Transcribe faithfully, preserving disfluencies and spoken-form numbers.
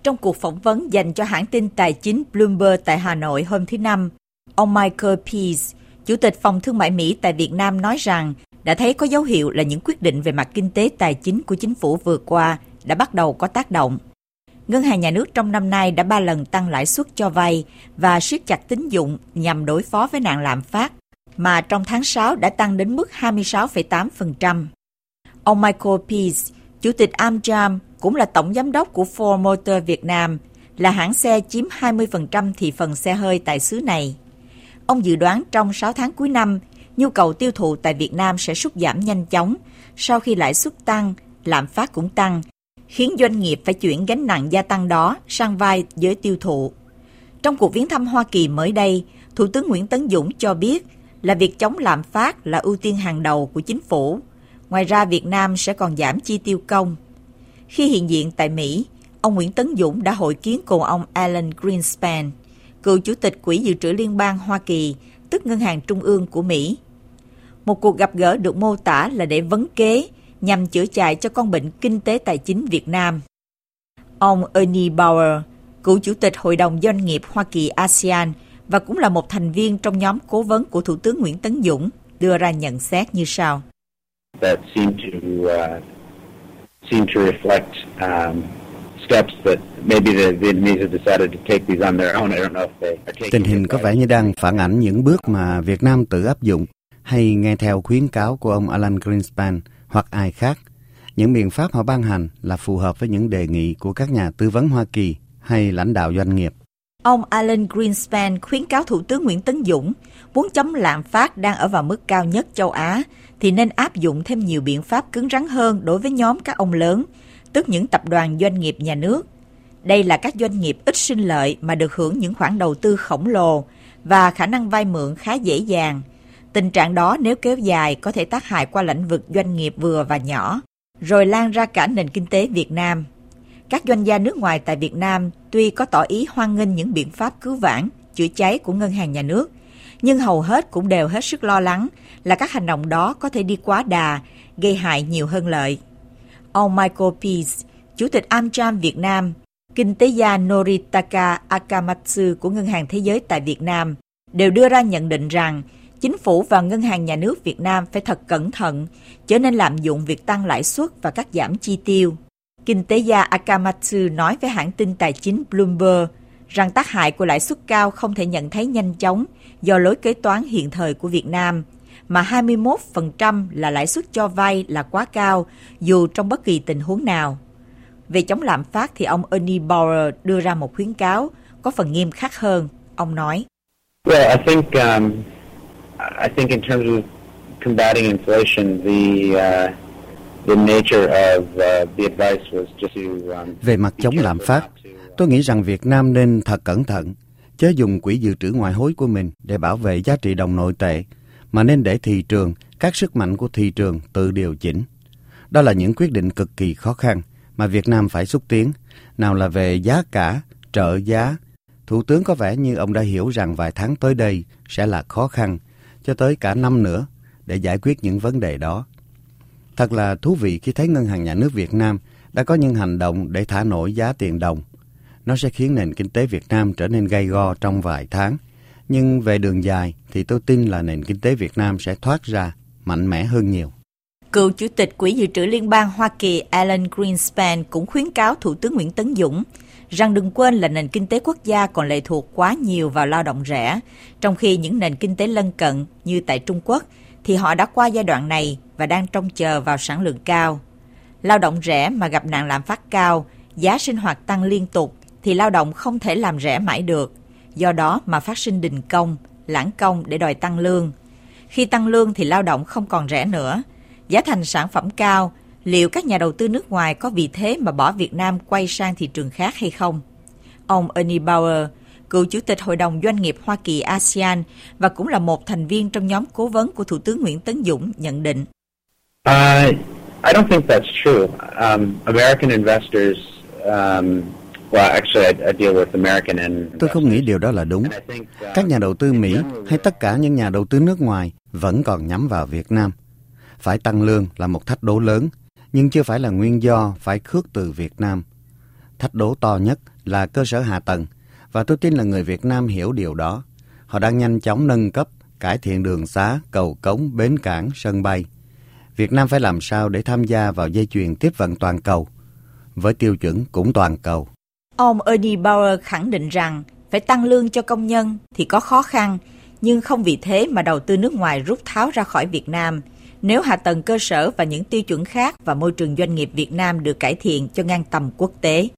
Trong cuộc phỏng vấn dành cho hãng tin tài chính Bloomberg tại Hà Nội hôm thứ Năm, ông Michael Pease, Chủ tịch Phòng Thương mại Mỹ tại Việt Nam nói rằng đã thấy có dấu hiệu là những quyết định về mặt kinh tế tài chính của chính phủ vừa qua đã bắt đầu có tác động. Ngân hàng Nhà nước trong năm nay đã ba lần tăng lãi suất cho vay và siết chặt tín dụng nhằm đối phó với nạn lạm phát, mà trong tháng sáu đã tăng đến mức hai mươi sáu phẩy tám phần trăm. Ông Michael Pease, Chủ tịch AmJam, cũng là Tổng Giám đốc của Ford Motor Việt Nam, là hãng xe chiếm hai mươi phần trăm thị phần xe hơi tại xứ này. Ông dự đoán trong sáu tháng cuối năm, nhu cầu tiêu thụ tại Việt Nam sẽ sút giảm nhanh chóng sau khi lãi suất tăng, lạm phát cũng tăng, khiến doanh nghiệp phải chuyển gánh nặng gia tăng đó sang vai giới tiêu thụ. Trong cuộc viếng thăm Hoa Kỳ mới đây, Thủ tướng Nguyễn Tấn Dũng cho biết là việc chống lạm phát là ưu tiên hàng đầu của chính phủ. Ngoài ra, Việt Nam sẽ còn giảm chi tiêu công. Khi hiện diện tại Mỹ, ông Nguyễn Tấn Dũng đã hội kiến cùng ông Alan Greenspan, cựu Chủ tịch Quỹ Dự trữ Liên bang Hoa Kỳ, tức Ngân hàng Trung ương của Mỹ. Một cuộc gặp gỡ được mô tả là để vấn kế nhằm chữa chạy cho con bệnh kinh tế tài chính Việt Nam. Ông Ernie Bauer, cựu Chủ tịch Hội đồng Doanh nghiệp Hoa Kỳ a sê an và cũng là một thành viên trong nhóm cố vấn của Thủ tướng Nguyễn Tấn Dũng, đưa ra nhận xét như sau. That seem to uh, seem to reflect um, steps that maybe the Vietnamese have decided to take these on their own. I don't know if they are taking. Tình hình có vẻ như đang phản ánh những bước mà Việt Nam tự áp dụng hay nghe theo khuyến cáo của ông Alan Greenspan hoặc ai khác. Những biện pháp họ ban hành là phù hợp với những đề nghị của các nhà tư vấn Hoa Kỳ hay lãnh đạo doanh nghiệp. Ông Alan Greenspan khuyến cáo Thủ tướng Nguyễn Tấn Dũng muốn chống lạm phát đang ở vào mức cao nhất châu Á thì nên áp dụng thêm nhiều biện pháp cứng rắn hơn đối với nhóm các ông lớn, tức những tập đoàn doanh nghiệp nhà nước. Đây là các doanh nghiệp ít sinh lợi mà được hưởng những khoản đầu tư khổng lồ và khả năng vay mượn khá dễ dàng. Tình trạng đó nếu kéo dài có thể tác hại qua lĩnh vực doanh nghiệp vừa và nhỏ, rồi lan ra cả nền kinh tế Việt Nam. Các doanh gia nước ngoài tại Việt Nam tuy có tỏ ý hoan nghênh những biện pháp cứu vãn, chữa cháy của Ngân hàng Nhà nước, nhưng hầu hết cũng đều hết sức lo lắng là các hành động đó có thể đi quá đà, gây hại nhiều hơn lợi. Ông Michael Pease, Chủ tịch AmJam Việt Nam, kinh tế gia Noritaka Akamatsu của Ngân hàng Thế giới tại Việt Nam đều đưa ra nhận định rằng chính phủ và Ngân hàng Nhà nước Việt Nam phải thật cẩn thận, chớ nên lạm dụng việc tăng lãi suất và cắt giảm chi tiêu. Kinh tế gia Akamatsu nói với hãng tin tài chính Bloomberg rằng tác hại của lãi suất cao không thể nhận thấy nhanh chóng do lối kế toán hiện thời của Việt Nam, mà hai mươi mốt phần trăm là lãi suất cho vay là quá cao dù trong bất kỳ tình huống nào. Về chống lạm phát thì ông Ernie Bauer đưa ra một khuyến cáo có phần nghiêm khắc hơn. Ông nói, Well, I think um, I think in terms of combating inflation, the uh, the nature of uh, the advice was just to um, Về mặt chống lạm phát, tôi nghĩ rằng Việt Nam nên thật cẩn thận, chớ dùng quỹ dự trữ ngoại hối của mình để bảo vệ giá trị đồng nội tệ, mà nên để thị trường, các sức mạnh của thị trường tự điều chỉnh. Đó là những quyết định cực kỳ khó khăn mà Việt Nam phải xúc tiến, nào là về giá cả, trợ giá. Thủ tướng có vẻ như ông đã hiểu rằng vài tháng tới đây sẽ là khó khăn, cho tới cả năm nữa, để giải quyết những vấn đề đó. Thật là thú vị khi thấy Ngân hàng Nhà nước Việt Nam đã có những hành động để thả nổi giá tiền đồng. Nó sẽ khiến nền kinh tế Việt Nam trở nên gay go trong vài tháng. Nhưng về đường dài thì tôi tin là nền kinh tế Việt Nam sẽ thoát ra mạnh mẽ hơn nhiều. Cựu Chủ tịch Quỹ Dự trữ Liên bang Hoa Kỳ Alan Greenspan cũng khuyến cáo Thủ tướng Nguyễn Tấn Dũng rằng đừng quên là nền kinh tế quốc gia còn lệ thuộc quá nhiều vào lao động rẻ, trong khi những nền kinh tế lân cận như tại Trung Quốc thì họ đã qua giai đoạn này và đang trông chờ vào sản lượng cao. Lao động rẻ mà gặp nạn lạm phát cao, giá sinh hoạt tăng liên tục thì lao động không thể làm rẻ mãi được. Do đó mà phát sinh đình công, lãng công để đòi tăng lương. Khi tăng lương thì lao động không còn rẻ nữa. Giá thành sản phẩm cao, liệu các nhà đầu tư nước ngoài có vì thế mà bỏ Việt Nam quay sang thị trường khác hay không? Ông Ernie Bauer, cựu Chủ tịch Hội đồng Doanh nghiệp Hoa Kỳ a sê an và cũng là một thành viên trong nhóm cố vấn của Thủ tướng Nguyễn Tấn Dũng nhận định. Uh, I don't think that's true. Um, American investors, um, well, actually, I, I deal with American and Tôi không nghĩ điều đó là đúng. Các nhà đầu tư Mỹ hay tất cả những nhà đầu tư nước ngoài vẫn còn nhắm vào Việt Nam. Phải tăng lương là một thách đố lớn, nhưng chưa phải là nguyên do phải khước từ Việt Nam. thách đố to nhất là cơ sở hạ tầng, và tôi tin là người Việt Nam hiểu điều đó. Họ đang nhanh chóng nâng cấp, cải thiện đường xá, cầu cống, bến cảng, sân bay. Việt Nam phải làm sao để tham gia vào dây chuyền tiếp vận toàn cầu, với tiêu chuẩn cũng toàn cầu. Ông Ernie Bauer khẳng định rằng phải tăng lương cho công nhân thì có khó khăn, nhưng không vì thế mà đầu tư nước ngoài rút tháo ra khỏi Việt Nam. Nếu hạ tầng cơ sở và những tiêu chuẩn khác và môi trường doanh nghiệp Việt Nam được cải thiện cho ngang tầm quốc tế.